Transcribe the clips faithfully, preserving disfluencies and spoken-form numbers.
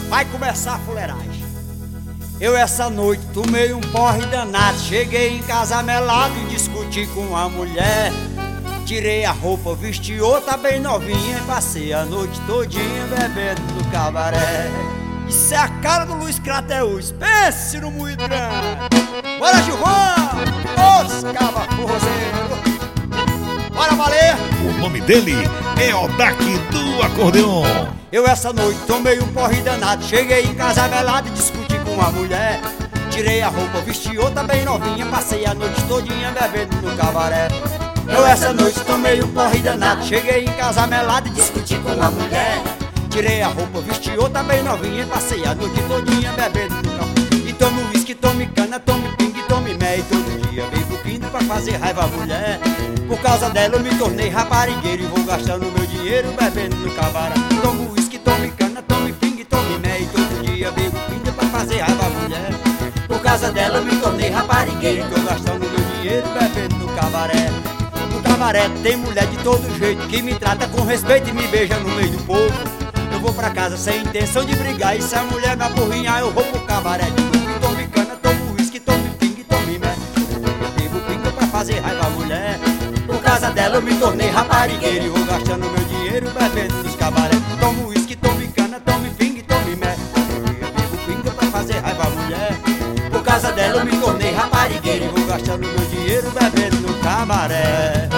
Vai começar a fuleiragem. Eu essa noite tomei um porre danado. Cheguei em casa melado e discuti com a mulher. Tirei a roupa, vesti outra bem novinha e passei a noite todinha bebendo no cabaré. Isso é a cara do Luiz Crateus, pense no muito grande. Bora, Gilvão! Os cava forrozeiro. Bora valer! O nome dele é Odak do acordeon. Eu essa noite tomei um porre danado. Cheguei em casa velado e discuti com a mulher. Tirei a roupa, vesti outra bem novinha, passei a noite todinha bebendo no cabaré. Eu essa noite tomei um porre danado. Cheguei em casa melado e discuti com a mulher. Tirei a roupa, vesti outra bem novinha, passei a noite todinha bebendo no cabaré. E tomo uísque, tome cana, tome pingue, tome mel. E todo dia bebo pinto pra fazer raiva à mulher. Por causa dela eu me tornei raparigueiro e vou gastando meu dinheiro bebendo no cabaré. Tomo uísque, tome cana, tome pingue, tome mel. E todo dia bebo pinto pra fazer raiva à mulher. Por causa dela eu me tornei raparigueiro e tô gastando meu dinheiro bebendo no cabaré. No cabaré tem mulher de todo jeito que me trata com respeito e me beija no meio do povo. Eu vou pra casa sem intenção de brigar e se a mulher me apurrinhar eu vou pro cabaré de novo. E tome cana, tomo uísque, tome pingue, tome mel. Eu bebo pinga pra fazer raiva à mulher. Por causa dela eu me tornei raparigueiro e vou gastando meu dinheiro bebendo nos cabaré. Tomo uísque, tome cana, tome pingue, tome mel. Eu bebo pinga pra fazer raiva à mulher. Por causa dela eu me tornei raparigueiro e vou gastando meu dinheiro bebendo no cabaré.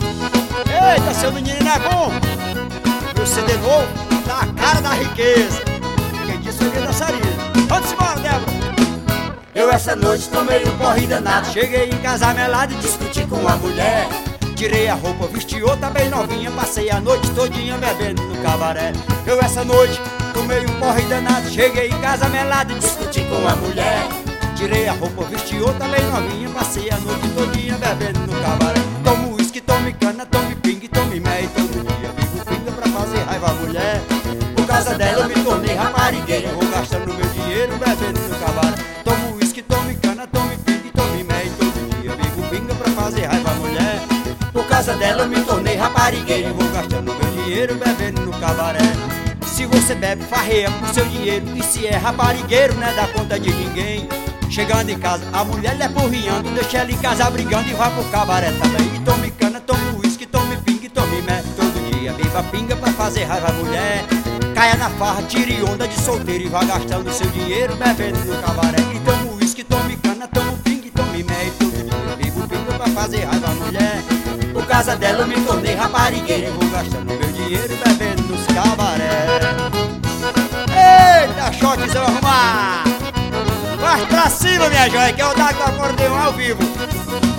Eita, seu menino é bom! Meu C D novo tá a cara da riqueza. Quem disse foi a dançarina. Vamos embora, Débora! Eu essa noite tomei um porre danado. Cheguei em casa melado e discuti com a mulher. Tirei a roupa, vesti outra bem novinha, passei a noite todinha bebendo no cabaré. Eu essa noite tomei um porre danado. Cheguei em casa melado e discuti com a mulher. Tirei a roupa, vesti outra bem novinha, passei a noite todinha bebendo no cabaré. Tomo uísque, tome cana, tome pingue, tome mel. Todo dia bebo pinga pra fazer raiva à mulher. Por causa dela eu me tornei raparigueiro, vou gastando meu dinheiro bebendo no cabaré. Tomo uísque, tome cana, tome pingue, tome mel. Todo dia bebo pinga pra fazer raiva à mulher. Por causa dela eu me tornei raparigueiro, vou gastando meu dinheiro bebendo no cabaré. Se você bebe, farreia com seu dinheiro, e se é raparigueiro não é da conta de ninguém. Chegando em casa, a mulher lhe apurrinhando, deixa ela em casa brigando e vai pro cabaré também. E tome cana, tome uísque, tome pingue, tome mel. Todo dia beba pinga pra fazer raiva à mulher. Caia na farra, tire onda de solteiro e vá gastando seu dinheiro bebendo no cabaré. E tome uísque, tome cana, tome pingue, tome mel. Todo dia bebo pinga pra fazer raiva à mulher. Por causa dela eu me tornei raparigueiro e vou gastando meu dinheiro bebendo nos cabaré. Eita, shotzão arrumar! Vai pra cima, minha joia, que é o Odak do acordeon ao vivo.